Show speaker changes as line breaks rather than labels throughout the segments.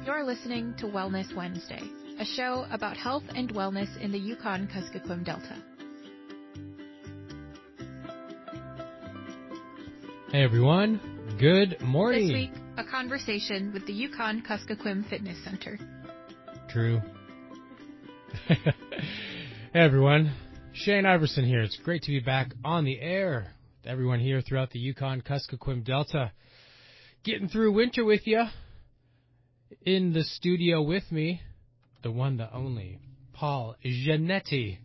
You're listening to Wellness Wednesday, a show about health and wellness in the Yukon-Kuskokwim Delta.
Hey everyone, good morning.
This week, a conversation with the Yukon-Kuskokwim Fitness Center.
True. Hey everyone, Shane Iverson here. It's great to be back on the air with everyone here throughout the Yukon-Kuskokwim Delta. Getting through winter with you. In the studio with me, the one, the only, Paul Giannetti.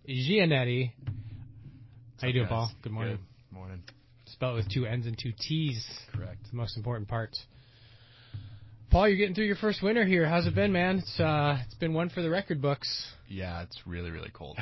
How you doing, Paul? Good morning.
Good morning.
Spell it with 2 N's and 2 T's.
Correct.
It's the most important part. Paul, you're getting through your first winter here. How's it been, man? It's been one for the record books.
Yeah, it's really, really cold.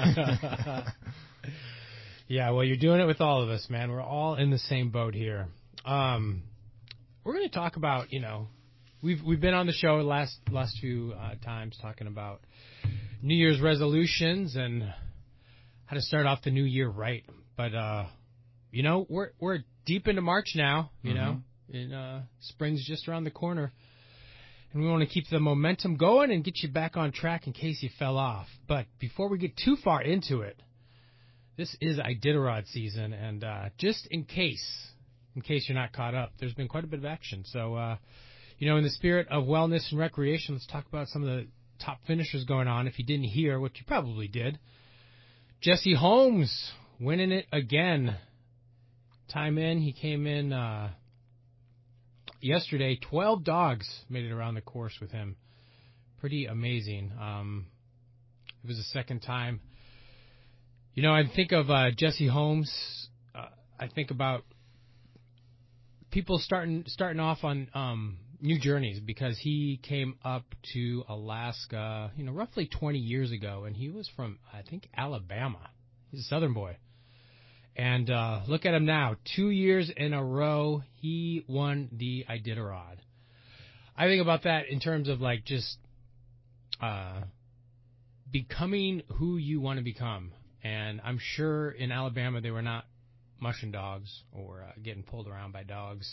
Yeah, well, you're doing it with all of us, man. We're all in the same boat here. We're going to talk about, we've been on the show last few times talking about New Year's resolutions and how to start off the new year right. But we're deep into March now. And spring's just around the corner, and we want to keep the momentum going and get you back on track in case you fell off. But before we get too far into it, this is Iditarod season, and just in case you're not caught up, there's been quite a bit of action. So. In the spirit of wellness and recreation, let's talk about some of the top finishers going on. If you didn't hear, which you probably did, Jesse Holmes winning it again. Time in, he came in yesterday. 12 dogs made it around the course with him. Pretty amazing. It was the second time. I think of Jesse Holmes. I think about people starting off on new journeys, because he came up to Alaska, roughly 20 years ago, and he was from, I think, Alabama. He's a Southern boy. And look at him now. 2 years in a row, he won the Iditarod. I think about that in terms of just becoming who you want to become. And I'm sure in Alabama they were not mushing dogs or getting pulled around by dogs.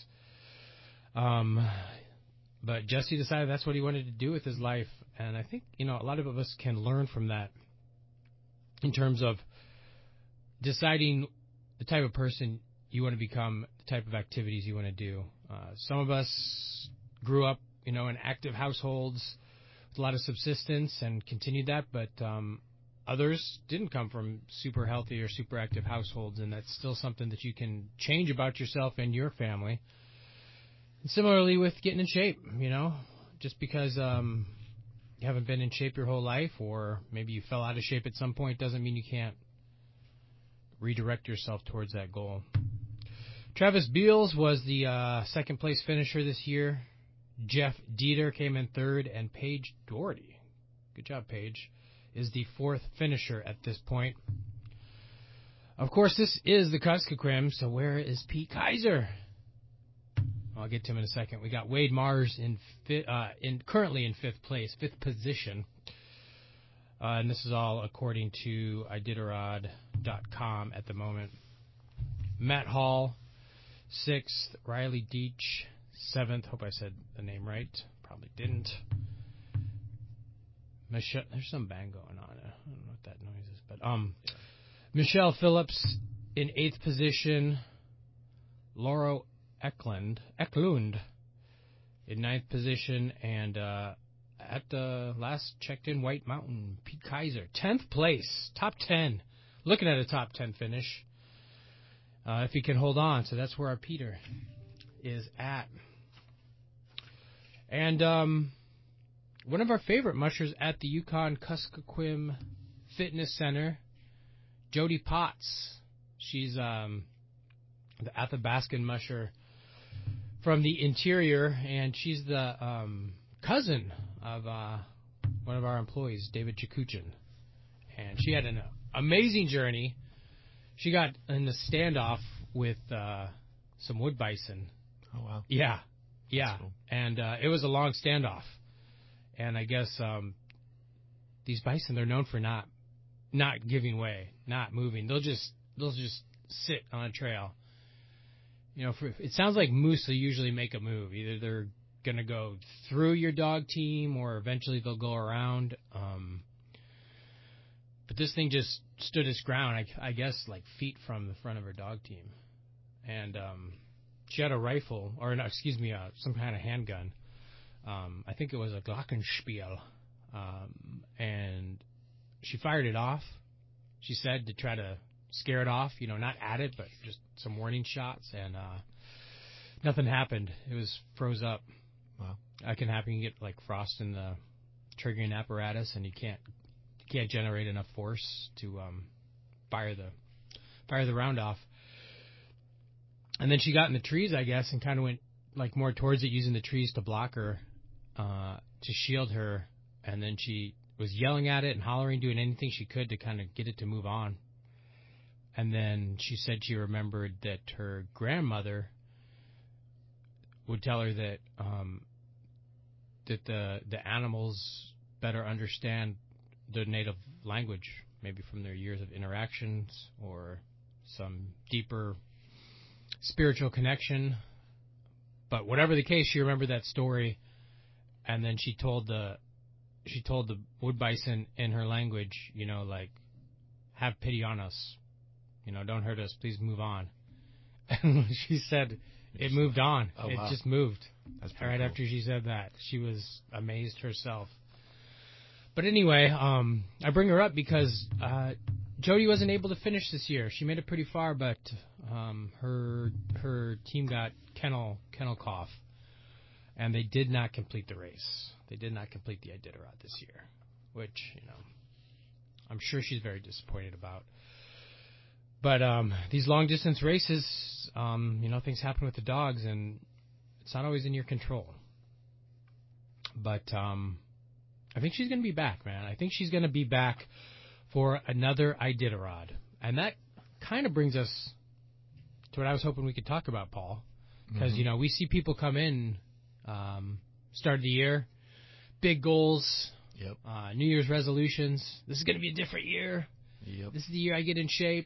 But Jesse decided that's what he wanted to do with his life. And I think, a lot of us can learn from that in terms of deciding the type of person you want to become, the type of activities you want to do. Some of us grew up, in active households with a lot of subsistence and continued that, but others didn't come from super healthy or super active households, and that's still something that you can change about yourself and your family. And similarly with getting in shape, just because you haven't been in shape your whole life, or maybe you fell out of shape at some point, doesn't mean you can't redirect yourself towards that goal. Travis Beals was the second place finisher this year. Jeff Dieter came in third, and Paige Doherty, good job, Paige, is the fourth finisher at this point. Of course, this is the Kuskokwim, so where is Pete Kaiser? I'll get to him in a second. We got Wade Mars currently in fifth position. And this is all according to Iditarod.com at the moment. Matt Hall, 6th. Riley Deach, 7th. Hope I said the name right. Probably didn't. Michelle, there's some bang going on. I don't know what that noise is. But Michelle Phillips in 8th position. Laura Eklund in 9th position, and at the last checked in, White Mountain, Pete Kaiser, 10th place, top 10, looking at a top 10 finish, if he can hold on. So that's where our Peter is at. And one of our favorite mushers at the Yukon-Kuskokwim Fitness Center, Jody Potts. She's the Athabascan musher from the interior, and she's the cousin of one of our employees, David Chakuchin. And she had an amazing journey. She got in the standoff with some wood bison.
Oh, wow.
Yeah.
Cool.
And it was a long standoff. And I guess these bison, they're known for not giving way, not moving. They'll just sit on a trail. It sounds like moose will usually make a move. Either they're going to go through your dog team or eventually they'll go around. But this thing just stood its ground, I guess, like feet from the front of her dog team. And she had a rifle, or no, excuse me, some kind of handgun. I think it was a Glockenspiel. And she fired it off, she said, to try to scare it off, not at it, but just some warning shots. And nothing happened. It was froze up.
Wow.
That can happen. You get like frost in the triggering apparatus, and you can't generate enough force to fire the round off. And then she got in the trees, I guess, and kind of went like more towards it, using the trees to block her, to shield her. And then she was yelling at it and hollering, doing anything she could to kind of get it to move on. And then she said she remembered that her grandmother would tell her that the animals better understand the native language, maybe from their years of interactions or some deeper spiritual connection. But whatever the case, she remembered that story, and then she told the wood bison in her language, like, have pity on us, don't hurt us, please move on. And she said it moved on.
Oh,
it
wow.
just moved.
That's
right
cool.
after she said that. She was amazed herself. But anyway, I bring her up because Jody wasn't able to finish this year. She made it pretty far, but her team got kennel cough, and they did not complete the race. They did not complete the Iditarod this year, which I'm sure she's very disappointed about. But these long distance races, things happen with the dogs, and it's not always in your control. But I think she's going to be back, man. I think she's going to be back for another Iditarod. And that kind of brings us to what I was hoping we could talk about, Paul. Because, we see people come in, start of the year, big goals,
Yep.
New Year's resolutions. This is going to be a different year.
Yep.
This is the year I get in shape.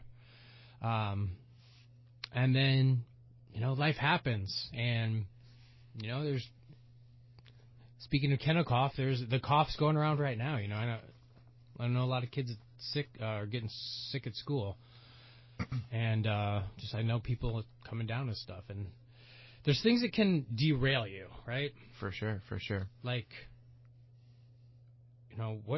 And then, life happens. And, there's, speaking of kennel cough, there's the coughs going around right now. I know a lot of kids sick are getting sick at school, and I know people coming down with stuff. And there's things that can derail you, right?
For sure.
Like, what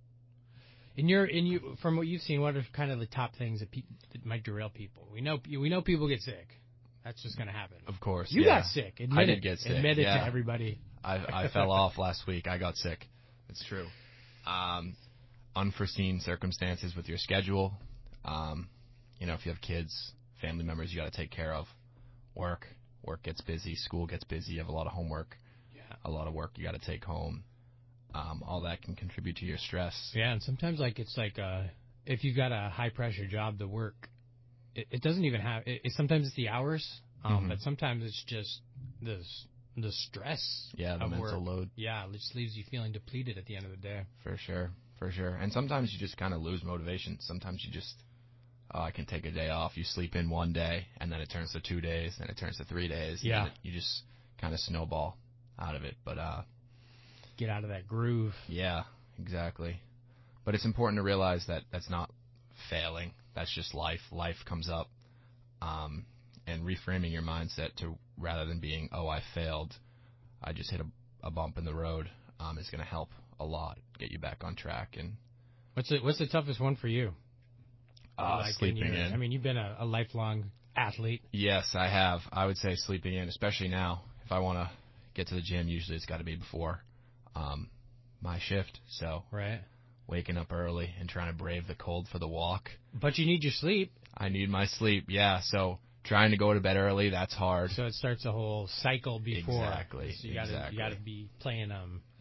from what you've seen, what are kind of the top things that might derail people? We know people get sick. That's just going to happen.
Of course.
You got sick.
I did get sick.
Admit it to everybody.
I fell off last week. I got sick. It's true. Unforeseen circumstances with your schedule. If you have kids, family members you got to take care of. Work gets busy. School gets busy. You have a lot of homework.
Yeah.
A lot of work you got to take home. All that can contribute to your stress.
Yeah, and sometimes if you've got a high pressure job, the work, it doesn't even have. Sometimes it's the hours, but sometimes it's just the stress.
Yeah, the
of
mental
work.
load.
Yeah, it just leaves you feeling depleted at the end of the day.
For sure. And sometimes you just kind of lose motivation. Sometimes you just, I can take a day off. You sleep in one day, and then it turns to 2 days, then it turns to 3 days.
Yeah.
And you just kind of snowball out of it. But
get out of that groove.
Yeah, exactly. But it's important to realize that that's not failing. That's just life. Life comes up. And reframing your mindset to, rather than being, I failed, I just hit a bump in the road, is going to help a lot, get you back on track. And
what's the toughest one for you?
Sleeping in.
I mean, you've been a lifelong athlete.
Yes, I have. I would say sleeping in, especially now. If I want to get to the gym, usually it's got to be before my shift. So
right,
waking up early and trying to brave the cold for the walk.
But you need your sleep.
I need my sleep, yeah. So trying to go to bed early, that's hard.
So it starts a whole cycle before.
Exactly.
So you gotta be playing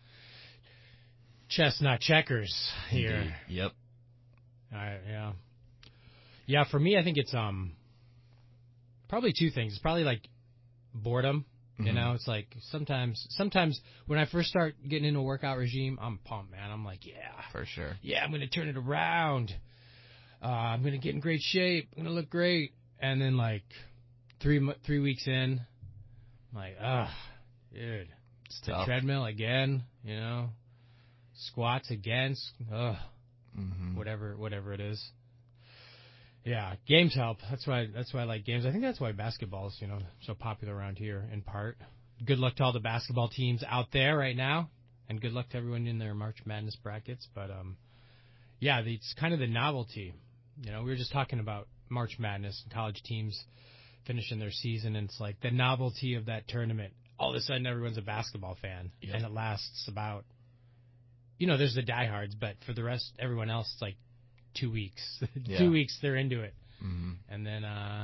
chess, not checkers here.
Indeed. Yep.
All right, yeah. Yeah, for me, I think it's probably two things. It's probably like boredom. It's like sometimes when I first start getting into a workout regime, I'm pumped, man. I'm like, yeah.
For sure.
Yeah, I'm going to turn it around. I'm going to get in great shape. I'm going to look great. And then like 3 weeks in, I'm like, Dude.
It's
The
tough.
treadmill again, squats again, whatever it is. Yeah, games help. That's why I like games. I think that's why basketball is, so popular around here in part. Good luck to all the basketball teams out there right now, and good luck to everyone in their March Madness brackets. But it's kind of the novelty. We were just talking about March Madness and college teams finishing their season, and it's like the novelty of that tournament. All of a sudden, everyone's a basketball fan, and it lasts about, there's the diehards, but for the rest, everyone else, it's like 2 weeks. 2 weeks, they're into it.
Mm-hmm.
And then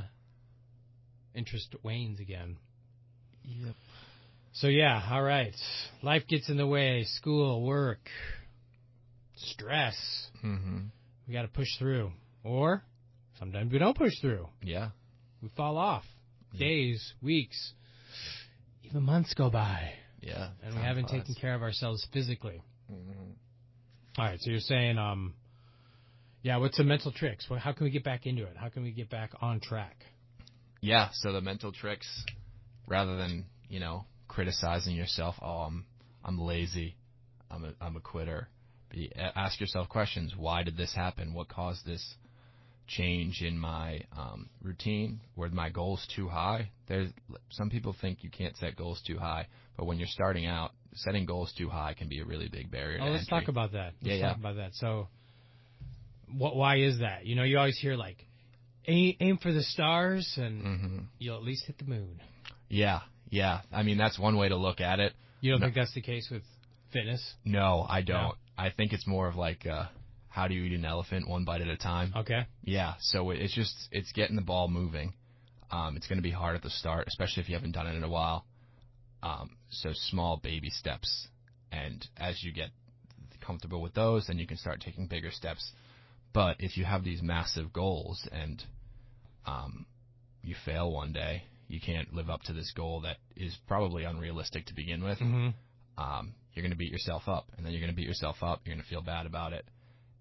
interest wanes again.
Yep.
So, all right. Life gets in the way. School, work, stress.
Mm-hmm.
We got to push through. Or sometimes we don't push through.
Yeah.
We fall off. Days, weeks, even months go by.
Yeah.
And we haven't taken care of ourselves physically.
Mm-hmm.
All right, so you're saying, what's the mental tricks? How can we get back into it? How can we get back on track?
Yeah, so the mental tricks, rather than, criticizing yourself, I'm lazy, I'm a quitter, ask yourself questions. Why did this happen? What caused this change in my routine? Were my goals too high? Some people think you can't set goals too high, but when you're starting out, setting goals too high can be a really big barrier to
let's
entry.
talk about that. Let's
talk
talk about that. So, why is that? You always hear, like, aim for the stars, and you'll at least hit the moon.
Yeah. I mean, that's one way to look at it.
You don't think that's the case with fitness?
No, I don't. No. I think it's more of like, how do you eat an elephant one bite at a time?
Okay.
Yeah, so it's getting the ball moving. It's going to be hard at the start, especially if you haven't done it in a while. So small baby steps. And as you get comfortable with those, then you can start taking bigger steps. But if you have these massive goals and you fail one day, you can't live up to this goal that is probably unrealistic to begin with.
Mm-hmm.
You're going to beat yourself up, and then you're going to beat yourself up. You're going to feel bad about it.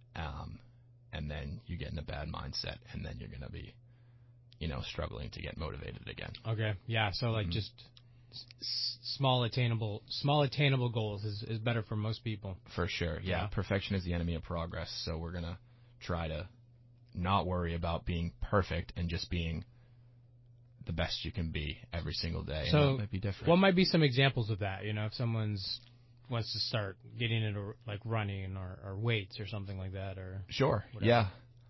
And then you get in a bad mindset, and then you're going to be, struggling to get motivated again.
Okay. Yeah. So like just small attainable goals is better for most people.
For sure. Yeah. Perfection is the enemy of progress. So we're going to try to not worry about being perfect and just being the best you can be every single day.
So
and that might be different.
What might be some examples of that? If someone's wants to start getting into like running or weights or something like that, or
sure.
whatever.
Yeah.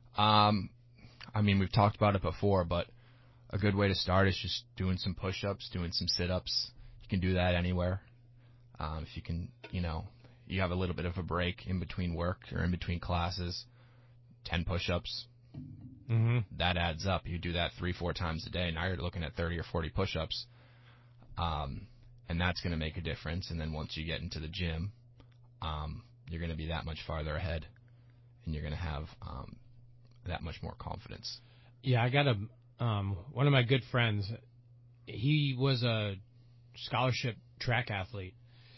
I mean, we've talked about it before, but a good way to start is just doing some push-ups, doing some sit-ups. You can do that anywhere. If you can, you have a little bit of a break in between work or in between classes, 10 push-ups.
Mm-hmm.
That adds up. You do that 3-4 times a day. Now you're looking at 30 or 40 push-ups. And that's going to make a difference. And then once you get into the gym, you're going to be that much farther ahead, and you're going to have that much more confidence.
Yeah, I got one of my good friends. He was a scholarship track athlete,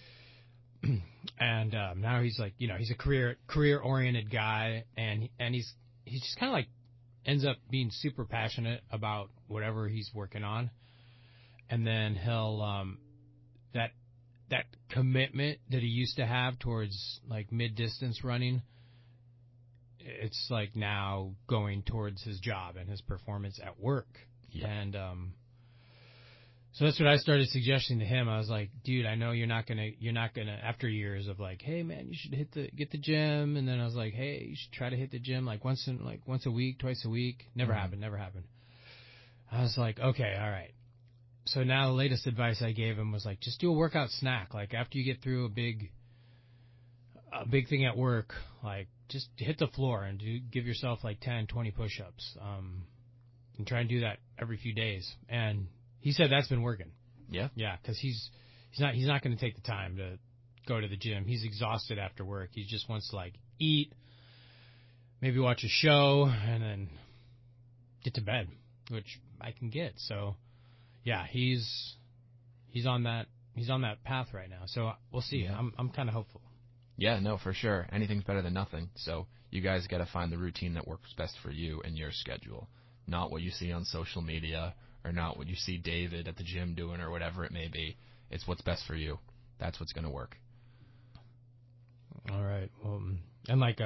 and now he's like, he's a career-oriented guy, and he's just kind of like ends up being super passionate about whatever he's working on, and then he'll that commitment that he used to have towards like mid-distance running, it's like now going towards his job and his performance at work.
Yeah.
And so that's what I started suggesting to him. I was like, dude, I know you're not gonna after years of like, hey man, you should get the gym, and then I was like, hey, you should try to hit the gym like once a week, twice a week. Never happened. I was like, okay, all right. So now the latest advice I gave him was like, just do a workout snack. Like after you get through a big thing at work, like just hit the floor and give yourself like 10, 20 push-ups, and try and do that every few days. And he said that's been working.
Yeah.
Yeah, because he's not going to take the time to go to the gym. He's exhausted after work. He just wants to like eat, maybe watch a show, and then get to bed, which I can get. So yeah, he's on that path right now. So we'll see.
Yeah.
I'm kind of hopeful.
Yeah, no, for sure. Anything's better than nothing. So you guys got to find the routine that works best for you and your schedule, not what you see on social media or not what you see David at the gym doing or whatever it may be. It's what's best for you. That's what's going to work.
All right. Well, and like,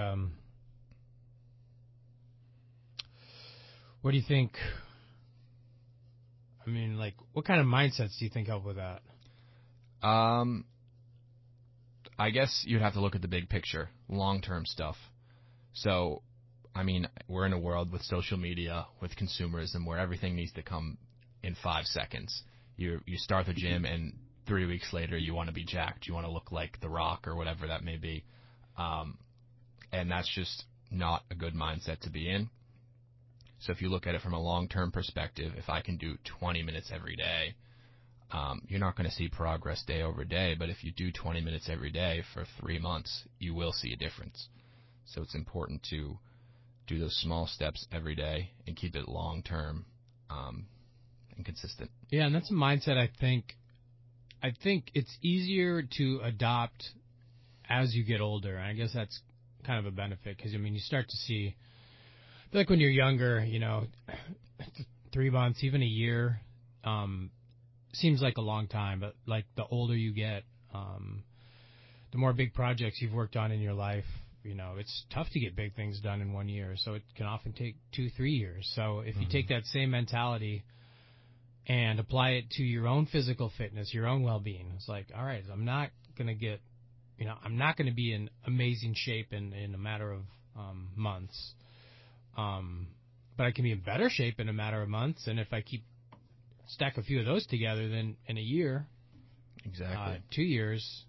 what do you think? I mean, like, what kind of mindsets do you think help with that?
I guess you'd have to look at the big picture, long-term stuff. So, I mean, we're in a world with social media, with consumerism, where everything needs to come in 5 seconds. You start the gym, and 3 weeks later, you want to be jacked. You want to look like The Rock or whatever that may be. And that's just not a good mindset to be in. So if you look at it from a long-term perspective, if I can do 20 minutes every day, you're not going to see progress day over day, but if you do 20 minutes every day for 3 months, you will see a difference. So it's important to do those small steps every day and keep it long-term and consistent.
Yeah, and that's a mindset I think it's easier to adopt as you get older. And I guess that's kind of a benefit because, I mean, you start to see, I feel like when you're younger, 3 months, even a year, seems like a long time, but like the older you get, the more big projects you've worked on in your life, it's tough to get big things done in 1 year. So it can often take 2-3 years. So if you take that same mentality and apply it to your own physical fitness, your own well-being, it's like, all right, I'm not going to be in amazing shape in a matter of months. But I can be in better shape in a matter of months. And if I stack a few of those together, then in a year,
exactly,
2 years,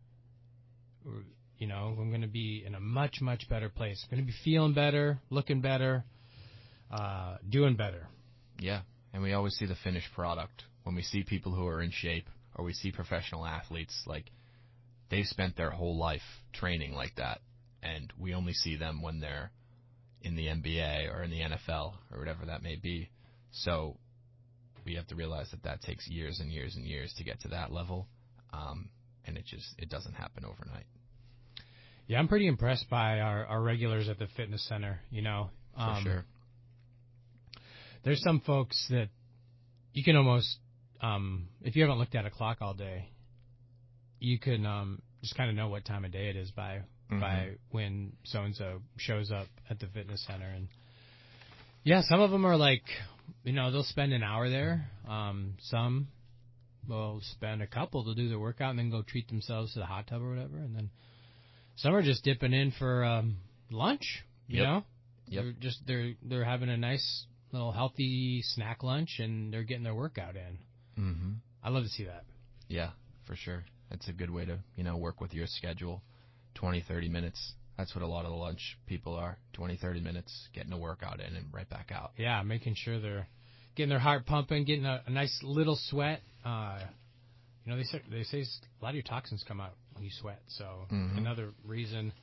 I'm going to be in a much, much better place. I'm going to be feeling better, looking better, doing better.
Yeah. And we always see the finished product. When we see people who are in shape, or we see professional athletes, like, they've spent their whole life training like that. And we only see them when they're in the NBA or in the NFL or whatever that may be. So we have to realize that takes years and years and years to get to that level. And it doesn't happen overnight.
Yeah, I'm pretty impressed by our regulars at the fitness center,
For sure.
There's some folks that you can almost, if you haven't looked at a clock all day, you can just kind of know what time of day it is by when so-and-so shows up at the fitness center. And yeah, some of them are like, they'll spend an hour there. Some will spend a couple to do their workout and then go treat themselves to the hot tub or whatever. And then some are just dipping in for lunch, you know?
Yep.
They're having a nice little healthy snack lunch and they're getting their workout in.
Mm-hmm.
I love to see that.
Yeah, for sure. That's a good way to, work with your schedule. 20, 30 minutes. That's what a lot of the lunch people are. 20, 30 minutes, getting a workout in and right back out.
Yeah, making sure they're getting their heart pumping, getting a nice little sweat. They say a lot of your toxins come out when you sweat. So another reason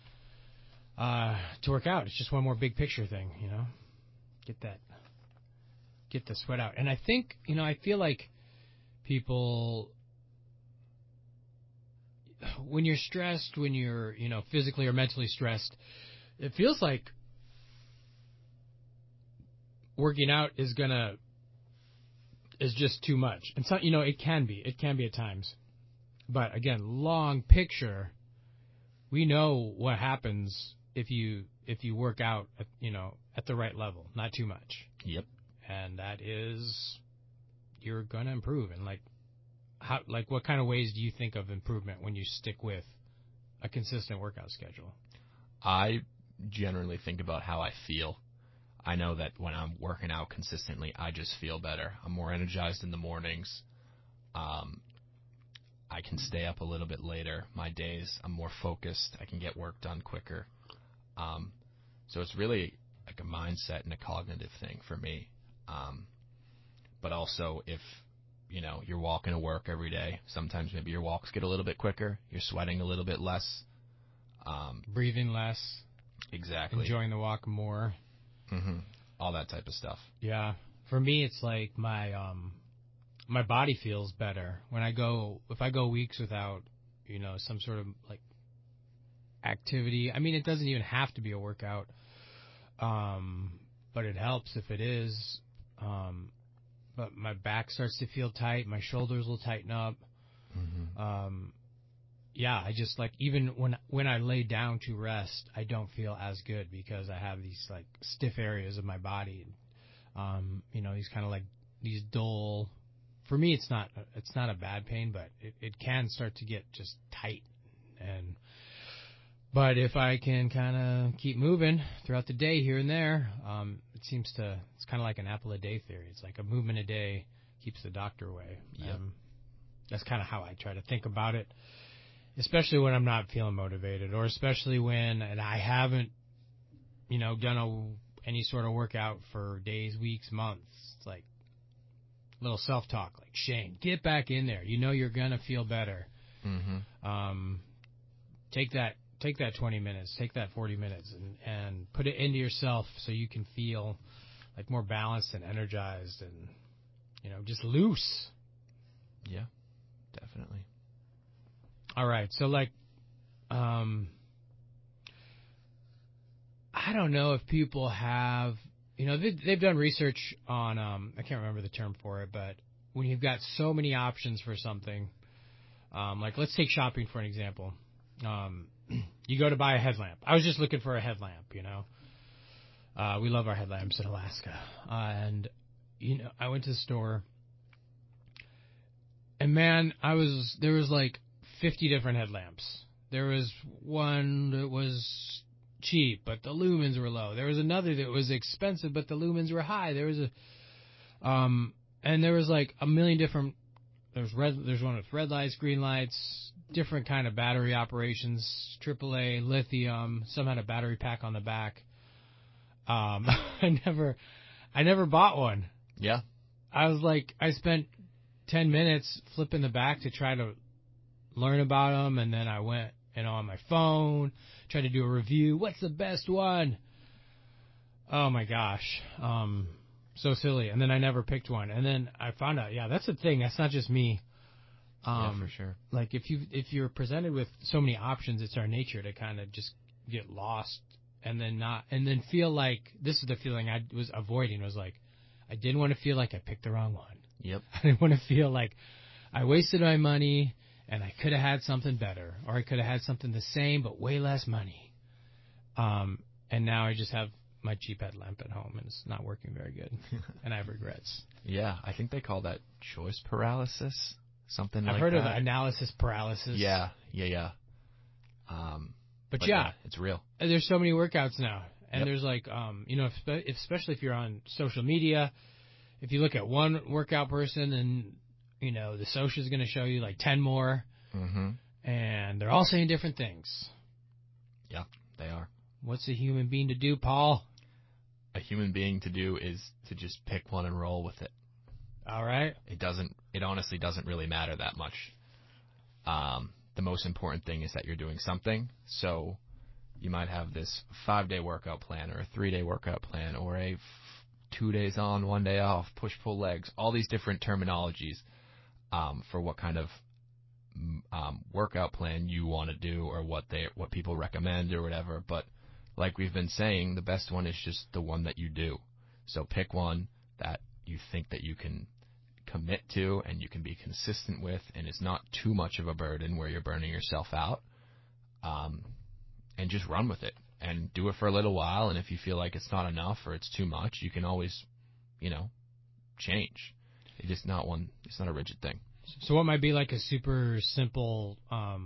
to work out. It's just one more big picture thing, Get the sweat out. And I think, I feel like people, when you're stressed, when you're, physically or mentally stressed, it feels like working out is just too much. And so, it can be at times. But again, long picture, we know what happens if you work out, at the right level, not too much.
Yep.
And that is, you're going to improve. And what kind of ways do you think of improvement when you stick with a consistent workout schedule?
I generally think about how I feel. I know that when I'm working out consistently, I just feel better. I'm more energized in the mornings. I can stay up a little bit later. My days, I'm more focused. I can get work done quicker. So it's really like a mindset and a cognitive thing for me. But also if, you're walking to work every day, sometimes maybe your walks get a little bit quicker. You're sweating a little bit less.
Breathing less.
Exactly.
Enjoying the walk more.
Mm-hmm. All that type of stuff.
Yeah. For me, it's like my body feels better if I go weeks without, some sort of like activity. I mean, it doesn't even have to be a workout. But it helps if it is. but my back starts to feel tight. My shoulders will tighten up.
Mm-hmm.
Yeah, I just like, even when I lay down to rest, I don't feel as good because I have these like stiff areas of my body. These kind of like these dull. For me, it's not a bad pain, but it can start to get just tight. But if I can kind of keep moving throughout the day here and there, it's kind of like an apple a day theory. It's like a movement a day keeps the doctor away.
Yep.
That's kind of how I try to think about it. Especially when I'm not feeling motivated, or especially when I haven't, done any sort of workout for days, weeks, months. It's like little self-talk, like, Shane, get back in there. You're gonna feel better.
Mm-hmm.
Take that 20 minutes, take that 40 minutes, and put it into yourself so you can feel like more balanced and energized and just loose.
Yeah, definitely.
All right, so like, I don't know if people have, they've done research on, I can't remember the term for it, but when you've got so many options for something, like let's take shopping for an example. You go to buy a headlamp. I was just looking for a headlamp, we love our headlamps in Alaska. And, I went to the store, and man, there was like 50 different headlamps. There was one that was cheap, but the lumens were low. There was another that was expensive, but the lumens were high. There was and there was like a million different. There's one with red lights, green lights, different kind of battery operations, AAA, lithium. Some had a battery pack on the back. I never bought one.
Yeah.
I spent 10 minutes flipping the back to try to learn about them, and then I went, on my phone, tried to do a review. What's the best one? Oh my gosh. So silly. And then I never picked one. And then I found out, yeah, that's the thing. That's not just me.
Yeah, for sure.
Like if you're presented with so many options, it's our nature to kind of just get lost and then feel like, this is the feeling I was avoiding, was like, I didn't want to feel like I picked the wrong one.
Yep.
I didn't want to feel like I wasted my money and I could have had something better, or I could have had something the same but way less money. And now I just have my cheap headlamp at home, and it's not working very good, and I have regrets.
Yeah, I think they call that choice paralysis, something like that.
I've heard of analysis paralysis.
Yeah.
But yeah,
it's real.
There's so many workouts now, and
Yep.
there's like, especially if you're on social media, if you look at one workout person, and the social is going to show you like 10 more,
Mm-hmm.
and they're all saying different things.
Yeah, they are.
What's a human being to do, Paul?
A human being to do is to just pick one and roll with it.
All right.
It honestly doesn't really matter that much. The most important thing is that you're doing something. So you might have this 5-day workout plan, or a 3-day workout plan, or a 2 days on, 1 day off, push-pull legs, all these different terminologies for what kind of workout plan you want to do, or what people recommend or whatever. But like we've been saying, the best one is just the one that you do. So pick one that you think that you can commit to and you can be consistent with, and it's not too much of a burden where you're burning yourself out, and just run with it and do it for a little while. And if you feel like it's not enough or it's too much, you can always, change. It's not a rigid thing.
So what might be like a super simple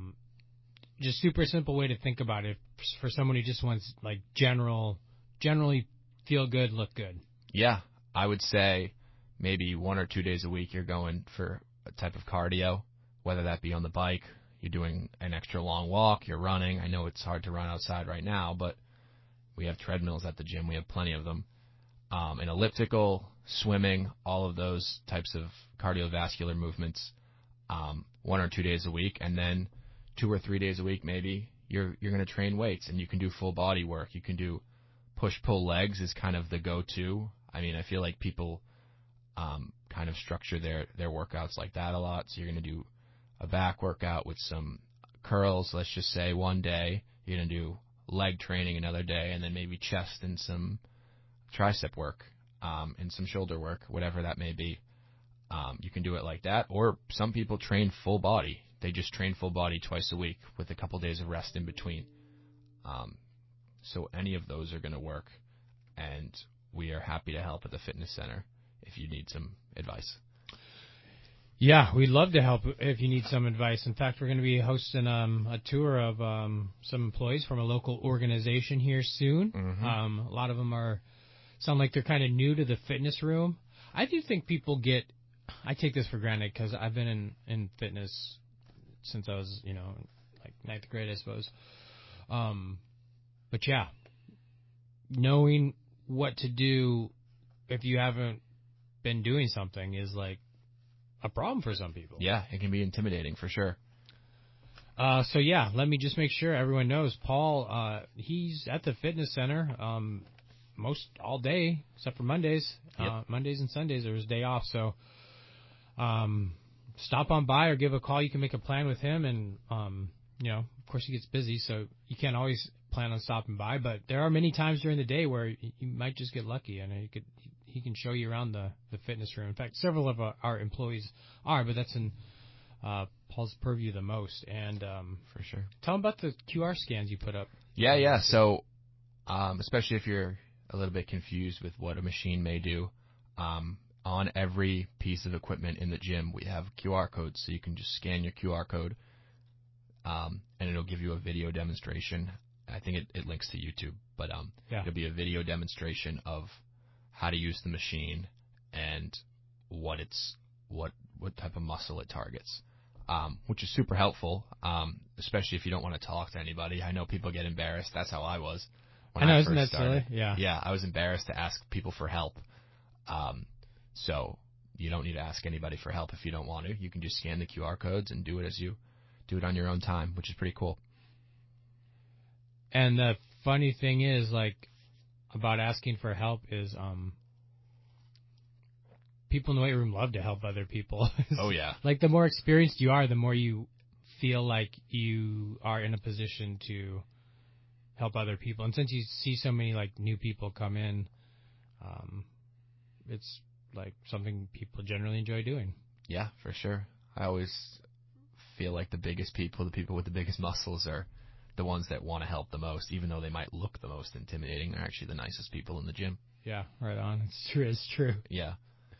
way to think about it for someone who just wants like generally feel good, look good?
Yeah, I would say maybe 1 or 2 days a week you're going for a type of cardio, whether that be on the bike, you're doing an extra long walk, you're running. I know it's hard to run outside right now, but we have treadmills at the gym. We have plenty of them. An elliptical, swimming, all of those types of cardiovascular movements, 1 or 2 days a week. And then 2 or 3 days a week, maybe you're going to train weights, and you can do full body work. You can do push-pull legs is kind of the go-to. I mean, I feel like people kind of structure their workouts like that a lot. So you're going to do a back workout with some curls, let's just say, one day. You're going to do leg training another day, and then maybe chest and some tricep work, and some shoulder work, whatever that may be. You can do it like that, or some people train full body. They just train full body twice a week with a couple days of rest in between. So any of those are going to work, and we are happy to help at the fitness center if you need some advice.
Yeah, we'd love to help if you need some advice. In fact, we're going to be hosting a tour of some employees from a local organization here soon.
Mm-hmm.
A lot of them sound like they're kind of new to the fitness room. I do think people I take this for granted because I've been in fitness since I was, like ninth grade, I suppose. But yeah, knowing what to do if you haven't been doing something is like a problem for some people.
Yeah, it can be intimidating for sure.
So yeah, let me just make sure everyone knows. Paul, he's at the fitness center most all day except for Mondays.
Yep.
Mondays and Sundays are his day off. So stop on by or give a call. You can make a plan with him, and of course he gets busy, so you can't always plan on stopping by. But there are many times during the day where you might just get lucky, and he can show you around the fitness room. In fact, several of our employees are, but that's in Paul's purview the most. And
For sure.
tell him about the QR scans you put up.
Yeah. So, especially if you're a little bit confused with what a machine may do, on every piece of equipment in the gym, we have QR codes, so you can just scan your QR code, and it'll give you a video demonstration. I think it links to YouTube, but it'll be a video demonstration of how to use the machine and what type of muscle it targets, which is super helpful, especially if you don't want to talk to anybody. I know people get embarrassed. That's how I was when I
isn't that
first started.
silly? Yeah.
Yeah, I was embarrassed to ask people for help. So you don't need to ask anybody for help if you don't want to. You can just scan the QR codes and do it on your own time, which is pretty cool.
And the funny thing is, like, about asking for help is people in the weight room love to help other people.
Oh, yeah.
Like, the more experienced you are, the more you feel like you are in a position to help other people. And since you see so many, like, new people come in, it's, like, something people generally enjoy doing.
Yeah, for sure. I always feel like the people with the biggest muscles are the ones that want to help the most, even though they might look the most intimidating. They're actually the nicest people in the gym.
Yeah, right on. It's true.
Yeah.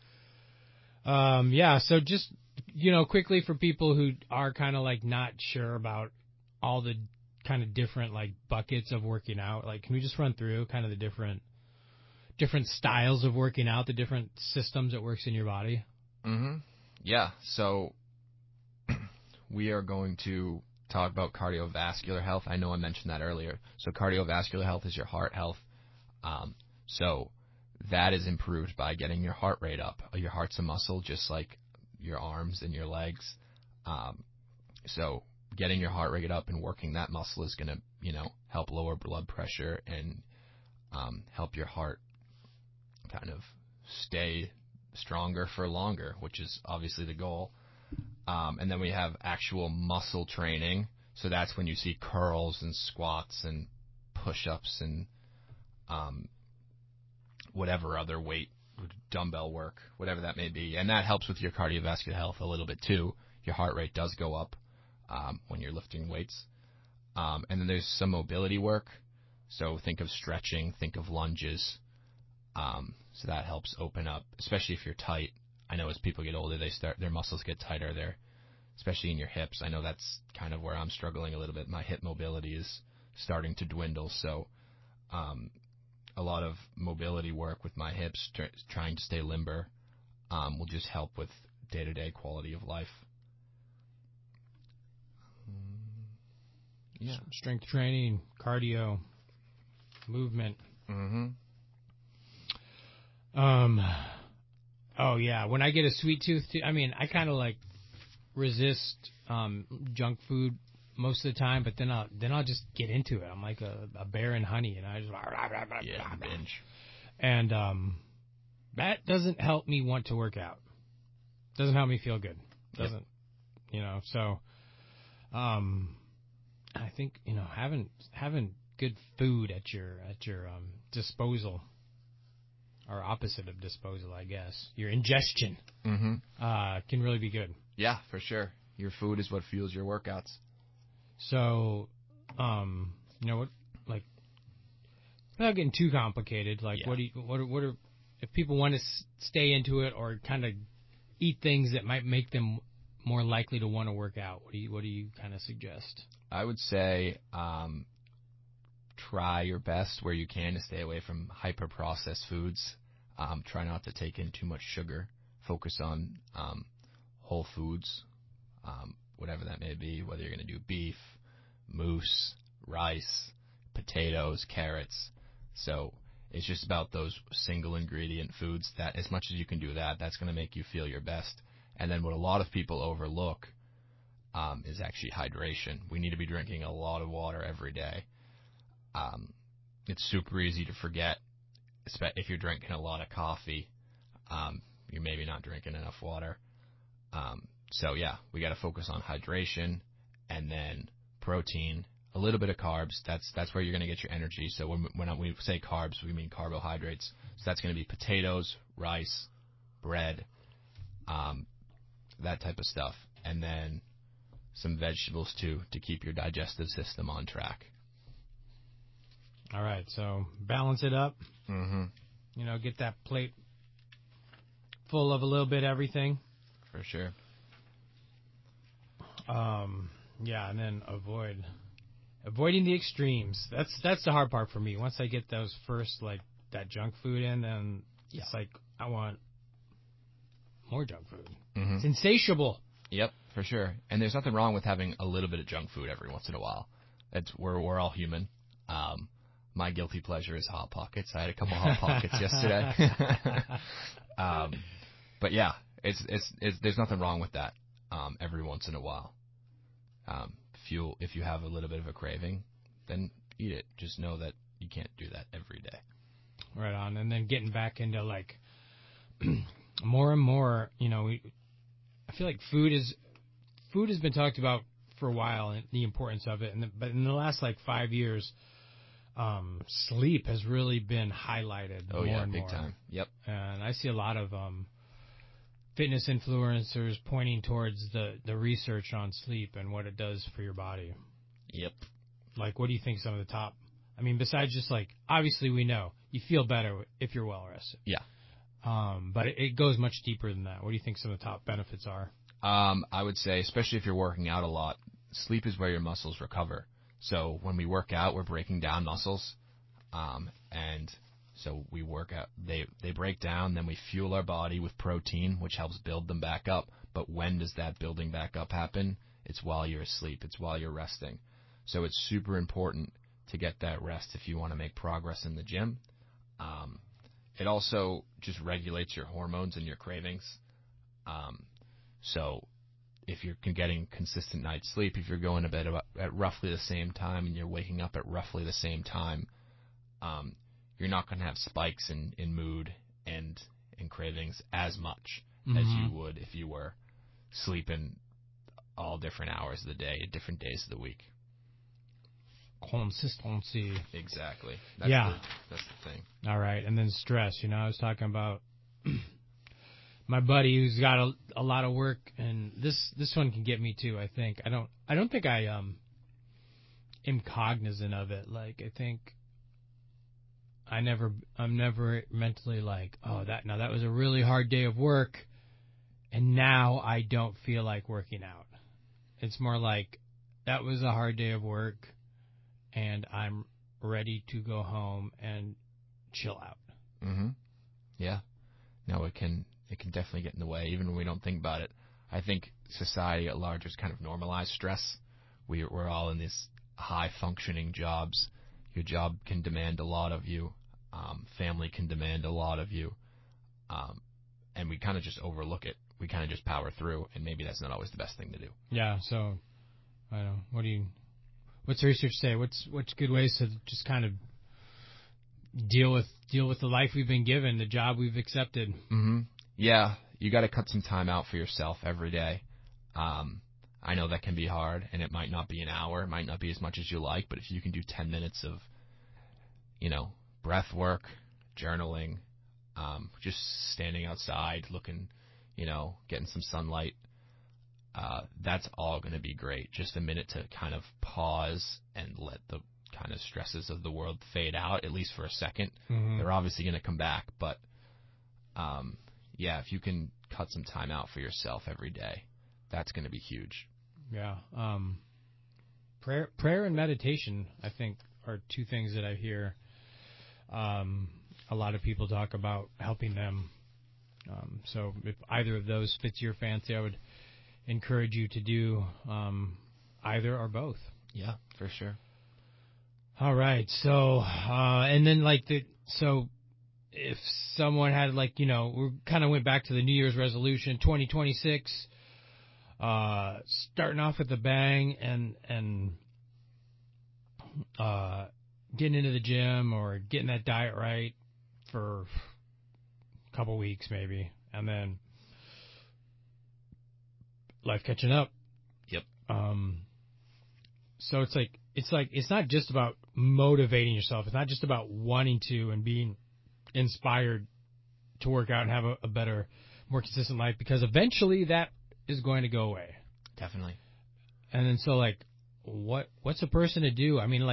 So just, quickly for people who are kind of like not sure about all the kind of different like buckets of working out, like, can we just run through kind of the different styles of working out, the different systems that works in your body?
Mm-hmm. Yeah. So we are going to talk about cardiovascular health. I know I mentioned that earlier. So cardiovascular health is your heart health. So that is improved by getting your heart rate up. Your heart's a muscle, just like your arms and your legs. So getting your heart rate up and working that muscle is going to, help lower blood pressure and help your heart kind of stay stronger for longer, which is obviously the goal. And then we have actual muscle training. So that's when you see curls and squats and push-ups and whatever other weight, dumbbell work, whatever that may be. And that helps with your cardiovascular health a little bit too. Your heart rate does go up when you're lifting weights. And then there's some mobility work. So think of stretching, think of lunges. So that helps open up, especially if you're tight. I know as people get older, their muscles get tighter there, especially in your hips. I know that's kind of where I'm struggling a little bit. My hip mobility is starting to dwindle. So a lot of mobility work with my hips, trying to stay limber, will just help with day-to-day quality of life. Yeah.
Strength training, cardio, movement.
Mm-hmm.
Oh yeah. When I get a sweet tooth, I kind of like resist junk food most of the time, but then I'll just get into it. I'm like a bear in honey, and I just
Binge.
And that doesn't help me want to work out. Doesn't help me feel good. Doesn't, So, I think having good food at your disposal or opposite of disposal, I guess. Your ingestion can really be good.
Yeah, for sure. Your food is what fuels your workouts.
So, what, like, without getting too complicated, like,
Yeah.
what are, if people want to stay into it or kind of eat things that might make them more likely to want to work out, what do you kind of suggest?
I would say try your best where you can to stay away from hyper-processed foods. Try not to take in too much sugar. Focus on whole foods, whatever that may be, whether you're going to do beef, moose, rice, potatoes, carrots. So it's just about those single ingredient foods that as much as you can do that's going to make you feel your best. And then what a lot of people overlook is actually hydration. We need to be drinking a lot of water every day. It's super easy to forget, if you're drinking a lot of coffee, you're maybe not drinking enough water. So yeah, we got to focus on hydration and then protein, a little bit of carbs. That's where you're going to get your energy. So when we say carbs, we mean carbohydrates. So that's going to be potatoes, rice, bread, that type of stuff. And then some vegetables too, to keep your digestive system on track.
All right, so balance it up.
Mm-hmm.
Get that plate full of a little bit of everything.
For sure.
Yeah, and then avoiding the extremes. That's the hard part for me. Once I get those first, like, that junk food in, then it's like I want more junk food.
Mm-hmm.
It's insatiable.
Yep, for sure. And there's nothing wrong with having a little bit of junk food every once in a while. We're all human. My guilty pleasure is Hot Pockets. I had a couple Hot Pockets yesterday. But yeah, it's there's nothing wrong with that. Every once in a while. If you have a little bit of a craving, then eat it. Just know that you can't do that every day.
Right on. And then getting back into, like, more and more, I feel like food has been talked about for a while, and the importance of it. But in the last, like, 5 years, sleep has really been highlighted.
Oh,
more
yeah,
and
big
more.
time. Yep.
And I see a lot of fitness influencers pointing towards the research on sleep and what it does for your body.
Yep.
Like, what do you think some of the top? I mean, besides just, like, obviously we know you feel better if you're well rested.
Yeah.
But it goes much deeper than that. What do you think some of the top benefits are?
I would say, especially if you're working out a lot, sleep is where your muscles recover. So when we work out, we're breaking down muscles, and so we work out. They break down, then we fuel our body with protein, which helps build them back up. But when does that building back up happen? It's while you're asleep. It's while you're resting. So it's super important to get that rest if you want to make progress in the gym. It also just regulates your hormones and your cravings. So if you're getting consistent night's sleep, if you're going to bed at roughly the same time and you're waking up at roughly the same time, you're not going to have spikes in mood and in cravings as much as you would if you were sleeping all different hours of the day, different days of the week.
Consistency.
Exactly. That's the thing.
All right, and then stress. I was talking about my buddy who's got a lot of work, and this one can get me too. I think I don't think I am cognizant of it. Like, I think I'm never mentally like, oh, that was a really hard day of work, and now I don't feel like working out. It's more like that was a hard day of work, and I'm ready to go home and chill out.
Mm-hmm. Yeah. No, it can definitely get in the way, even when we don't think about it. I think society at large has kind of normalized stress. We're all in these high-functioning jobs. Your job can demand a lot of you. Family can demand a lot of you. And we kind of just overlook it. We kind of just power through, and maybe that's not always the best thing to do.
Yeah, so, I don't know. What's the research say? What's good ways to just kind of deal with the life we've been given, the job we've accepted?
Mm-hmm. Yeah, you got to cut some time out for yourself every day. I know that can be hard, and it might not be an hour, it might not be as much as you like, but if you can do 10 minutes of, breath work, journaling, just standing outside, looking, getting some sunlight. That's all going to be great. Just a minute to kind of pause and let the kind of stresses of the world fade out, at least for a second.
Mm-hmm.
They're obviously going to come back, but if you can cut some time out for yourself every day, that's going to be huge.
Yeah. Prayer and meditation, I think, are two things that I hear a lot of people talk about helping them. So if either of those fits your fancy, I would encourage you to do either or both.
Yeah, for sure.
All right. So, and then so if someone had we kind of went back to the New Year's resolution, 2026, starting off with a bang and getting into the gym or getting that diet right for a couple weeks maybe, and then life catching up.
Yep.
So it's not just about motivating yourself. It's not just about wanting to and being inspired to work out and have a better, more consistent life, because eventually that is going to go away.
Definitely.
And then so what's a person to do? I mean,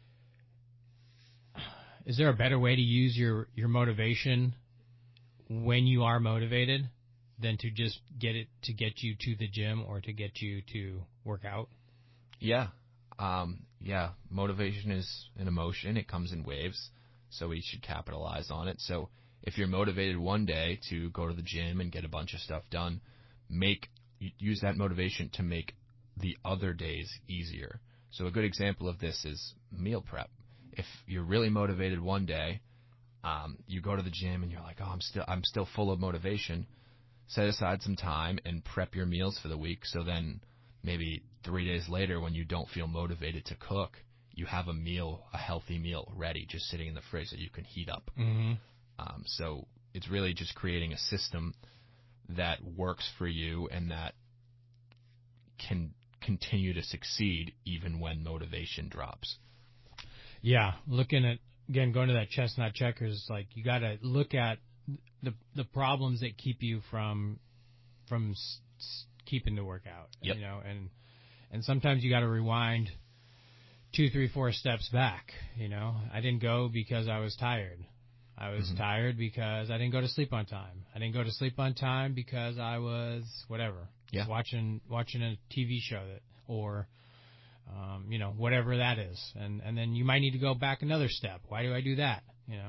is there a better way to use your motivation when you are motivated than to just get you to the gym or to get you to work out?
Yeah. Motivation is an emotion. It comes in waves, so we should capitalize on it. So if you're motivated one day to go to the gym and get a bunch of stuff done, use that motivation to make the other days easier. So a good example of this is meal prep. If you're really motivated one day, you go to the gym and you're like, oh, I'm still full of motivation. Set aside some time and prep your meals for the week. So then maybe 3 days later, when you don't feel motivated to cook, you have a healthy meal ready, just sitting in the fridge that you can heat up.
Mm-hmm.
So it's really just creating a system that works for you and that can continue to succeed even when motivation drops.
Yeah, looking at, again, going to that chestnut checkers, you got to look at the problems that keep you from keeping the workout.
Yep.
And sometimes you got to rewind 2, 3, 4 steps back. I didn't go because I was tired. I was tired because I didn't go to sleep on time. I didn't go to sleep on time because I was whatever.
Yeah.
Watching a TV show or whatever that is. And then you might need to go back another step. Why do I do that?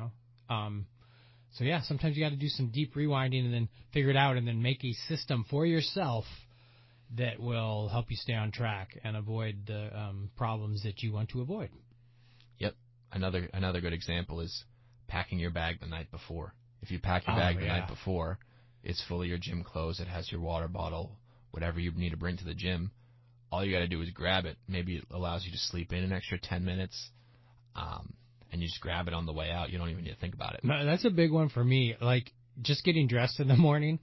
So sometimes you got to do some deep rewinding and then figure it out and then make a system for yourself that will help you stay on track and avoid the problems that you want to avoid.
Yep. Another good example is packing your bag the night before. If you pack your bag the night before, it's full of your gym clothes. It has your water bottle, whatever you need to bring to the gym. All you got to do is grab it. Maybe it allows you to sleep in an extra 10 minutes, and you just grab it on the way out. You don't even need to think about it.
No, that's a big one for me. Just getting dressed in the morning.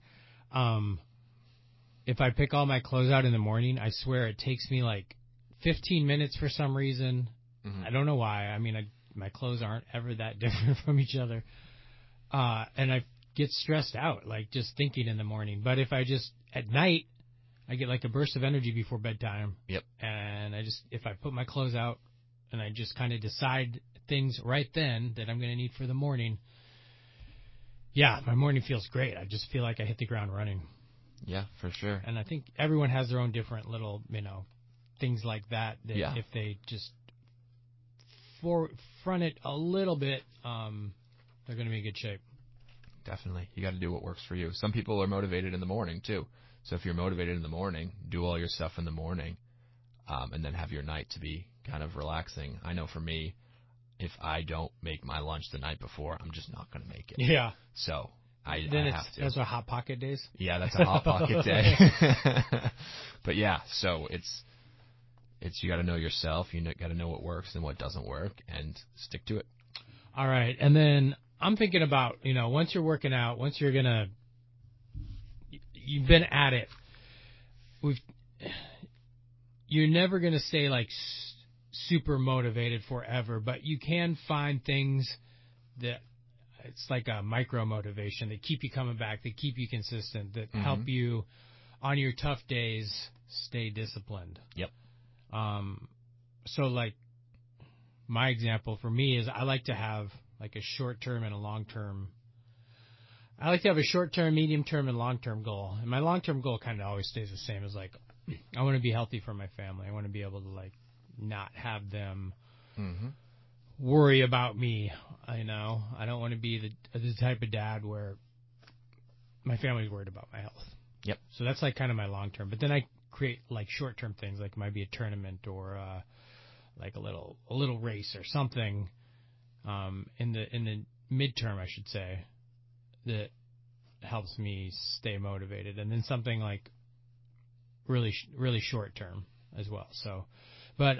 If I pick all my clothes out in the morning, I swear it takes me 15 minutes for some reason. Mm-hmm. I don't know why. I mean, my clothes aren't ever that different from each other. And I get stressed out, just thinking in the morning. But if I just, at night, I get a burst of energy before bedtime.
Yep.
And if I put my clothes out and I just kind of decide things right then that I'm going to need for the morning, my morning feels great. I just feel like I hit the ground running.
Yeah, for sure.
And I think everyone has their own different little, things like that if they just front it a little bit, they're going to be in good shape.
Definitely. You got to do what works for you. Some people are motivated in the morning, too. So if you're motivated in the morning, do all your stuff in the morning, and then have your night to be kind of relaxing. I know for me, if I don't make my lunch the night before, I'm just not going to make it.
Yeah.
So I have to.
Those are Hot Pocket days?
Yeah, that's a Hot Pocket day. But so it's you got to know yourself. You got to know what works and what doesn't work and stick to it.
All right. And then I'm thinking about, once you're working out, once you've been at it, you're never going to stay super motivated forever, but you can find things that it's like a micro motivation. They keep you coming back. They keep you consistent. That
Mm-hmm.
help you on your tough days stay disciplined.
Yep.
So like my example for me is I like to have like a short term and a long term. I like to have a short term, medium term, and long term goal. And my long term goal kind of always stays the same. As like, I want to be healthy for my family. I want to be able to like not have them
Mm-hmm.
worry about me. I don't want to be the type of dad where my family's worried about my health.
Yep.
So that's like kind of my long term. But then I create like short term things, like it might be a tournament or like a little race or something in the midterm, I should say, that helps me stay motivated. And then something like really short term as well. So, but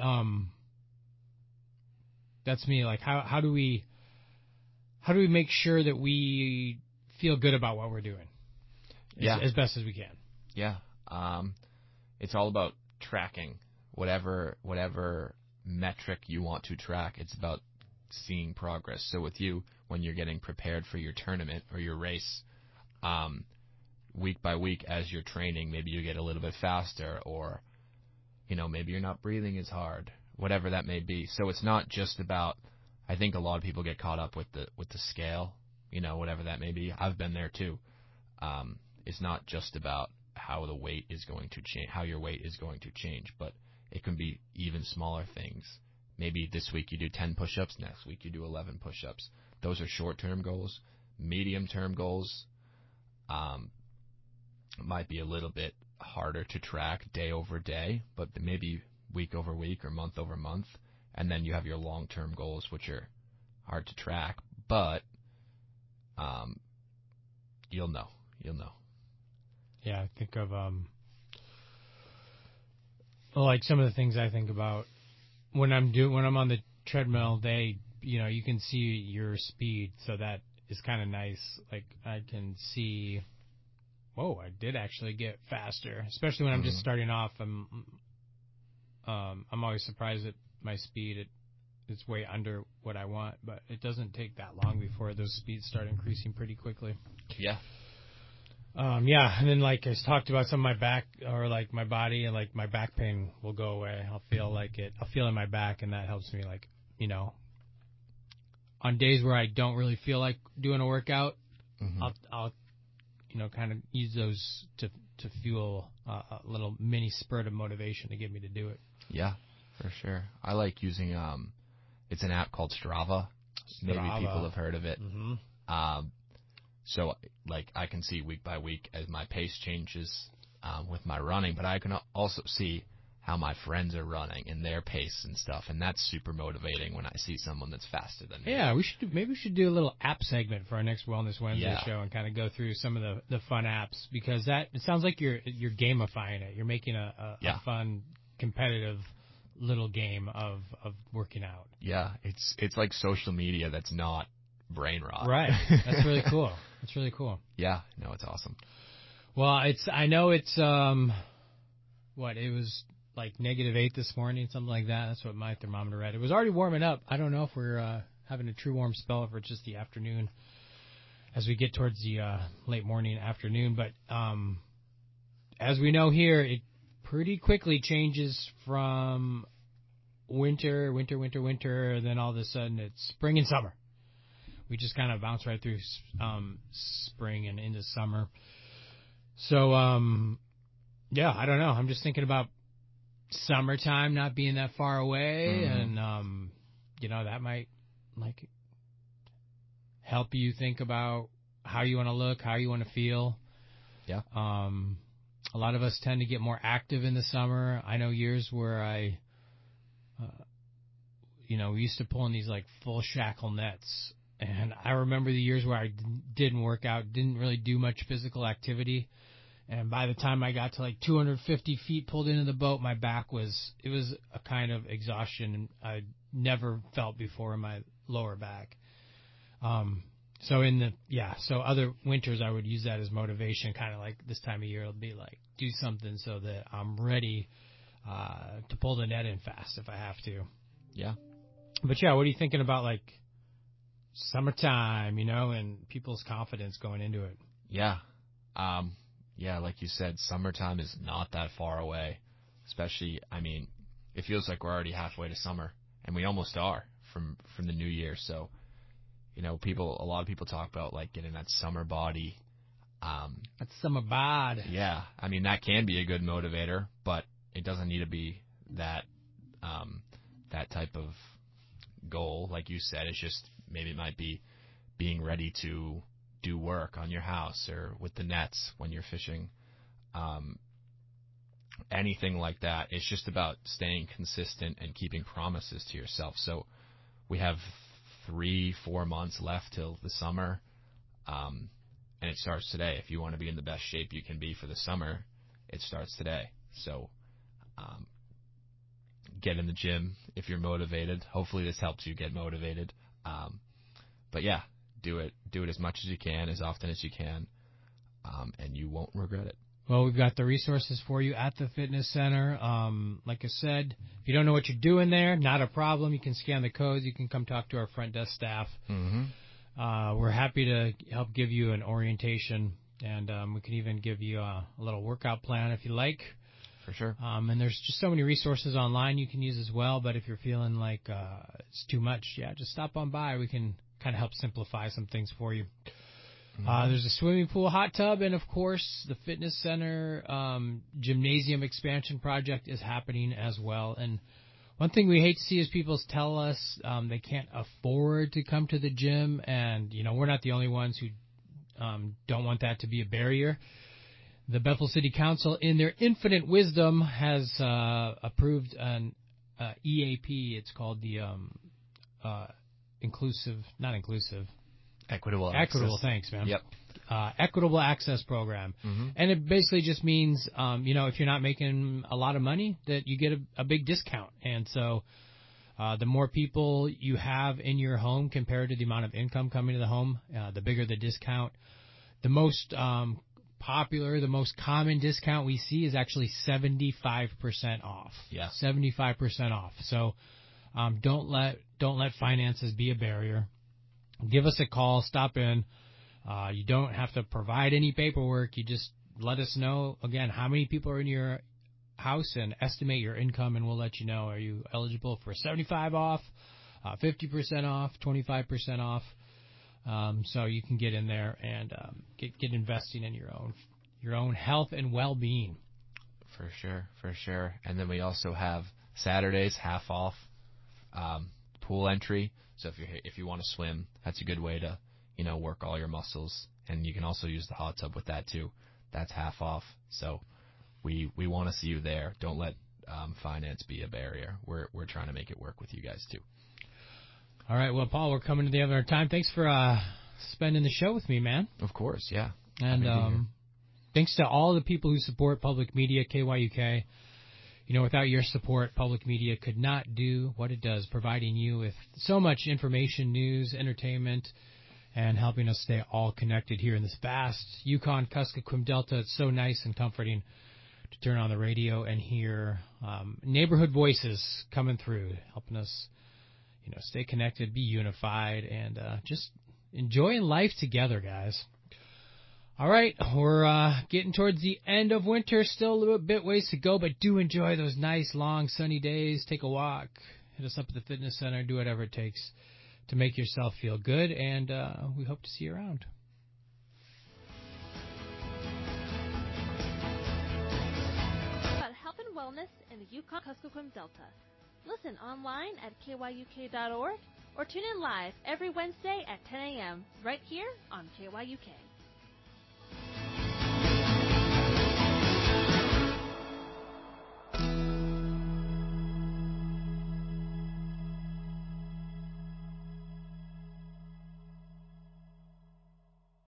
that's me. Like how do we make sure that we feel good about what we're doing? As best as we can.
Yeah. It's all about tracking whatever metric you want to track. It's about seeing progress. So with you, when you're getting prepared for your tournament or your race, week by week as you're training, maybe you get a little bit faster, or maybe you're not breathing as hard, whatever that may be. So it's not just about, I think a lot of people get caught up with the scale, whatever that may be. I've been there too. It's not just about how the weight is going to change, how your weight is going to change, but it can be even smaller things. Maybe this week you do 10 push-ups, next week you do 11 push-ups. Those are short-term goals. Medium-term goals might be a little bit harder to track day over day, but maybe week over week or month over month. And then you have your long-term goals, which are hard to track, but you'll know.
Yeah, I think of like some of the things I think about when I'm on the treadmill. You can see your speed, so that is kind of nice. Like I can see, whoa, I did actually get faster, especially when I'm just starting off. I'm always surprised at my speed. It's way under what I want, but it doesn't take that long before those speeds start increasing pretty quickly.
Yeah.
And then like I talked about some of my back or like my body, and like my back pain will go away. I'll feel in my back, and that helps me, like, on days where I don't really feel like doing a workout, I'll kind of use those to fuel a little mini spurt of motivation to get me to do it.
Yeah, for sure. I like using it's an app called Strava. Maybe people have heard of it.
Mm-hmm.
So, like, I can see week by week as my pace changes with my running, but I can also see how my friends are running and their pace and stuff, and that's super motivating when I see someone that's faster than me.
Yeah, maybe we should do a little app segment for our next Wellness Wednesday show and kind of go through some of the fun apps, because it sounds like you're gamifying it. You're making a fun, competitive little game of working out.
Yeah, it's like social media that's not brain rot.
Right. That's really cool. That's really cool.
Yeah, no, it's awesome.
Well, I know it's it was like -8 this morning, something like that. That's what my thermometer read. It was already warming up. I don't know if we're having a true warm spell, or just the afternoon as we get towards the late morning, afternoon. But as we know here, it pretty quickly changes from winter, and then all of a sudden it's spring and summer. We just kind of bounce right through spring and into summer. So, I don't know. I'm just thinking about summertime not being that far away, and that might like help you think about how you want to look, how you want to feel.
Yeah.
A lot of us tend to get more active in the summer. I know years where I, we used to pull in these like full shackle nets, and I remember the years where I didn't work out, didn't really do much physical activity. And by the time I got to like 250 feet pulled into the boat, my back was a kind of exhaustion I never felt before in my lower back. So other winters I would use that as motivation, kind of like this time of year, it'll be like, do something so that I'm ready to pull the net in fast if I have to.
Yeah.
But yeah, what are you thinking about, like summertime, and people's confidence going into it.
Yeah. Yeah, like you said, summertime is not that far away. Especially, it feels like we're already halfway to summer, and we almost are from the new year. So, a lot of people talk about like getting that summer body.
That's summer bod.
Yeah, that can be a good motivator, but it doesn't need to be that type of goal. Like you said, it's just maybe it might be being ready to do work on your house or with the nets when you're fishing. Anything like that. It's just about staying consistent and keeping promises to yourself. So we have 3-4 months left till the summer, and it starts today. If you want to be in the best shape you can be for the summer, it starts today. So get in the gym if you're motivated. Hopefully this helps you get motivated. But yeah, do it as much as you can, as often as you can, and you won't regret it.
Well, we've got the resources for you at the fitness center. Like I said, if you don't know what you're doing there, not a problem. You can scan the codes. You can come talk to our front desk staff.
Mm-hmm.
We're happy to help give you an orientation, and we can even give you a little workout plan if you like.
For sure.
And there's just so many resources online you can use as well, but if you're feeling like it's too much, just stop on by. We can kind of help simplify some things for you. There's a swimming pool, hot tub, and, of course, the fitness center gymnasium expansion project is happening as well. And one thing we hate to see is people tell us they can't afford to come to the gym, and, we're not the only ones who don't want that to be a barrier. The Bethel City Council, in their infinite wisdom, has approved an EAP. It's called the
Equitable
thanks, man.
Yep.
Equitable Access Program.
Mm-hmm.
And it basically just means, if you're not making a lot of money, that you get a big discount. And so the more people you have in your home compared to the amount of income coming to the home, the bigger the discount. The most popular, the most common discount we see is actually 75% off.
Yeah.
75% off. So don't let finances be a barrier. Give us a call. Stop in. You don't have to provide any paperwork. You just let us know, again, how many people are in your house and estimate your income, and we'll let you know. Are you eligible for 75 off, 50% off, 25% off? So you can get in there and get investing in your own health and well-being.
For sure. And then we also have Saturdays half off pool entry. So if you want to swim, that's a good way to work all your muscles, and you can also use the hot tub with that too. That's half off. So we want to see you there. Don't let finance be a barrier. We're trying to make it work with you guys too.
All right. Well, Paul, we're coming to the end of our time. Thanks for spending the show with me, man.
Of course, yeah.
And thanks to all the people who support public media, KYUK. Without your support, public media could not do what it does, providing you with so much information, news, entertainment, and helping us stay all connected here in this vast Yukon-Kuskokwim Delta. It's so nice and comforting to turn on the radio and hear neighborhood voices coming through, helping us, stay connected, be unified, and just enjoying life together, guys. All right, we're getting towards the end of winter. Still a little bit ways to go, but do enjoy those nice, long, sunny days. Take a walk. Hit us up at the fitness center. Do whatever it takes to make yourself feel good, and we hope to see you around.
About health and wellness in the Yukon-Kuskokwim Delta. Listen online at kyuk.org or tune in live every Wednesday at 10 a.m. right here on KYUK.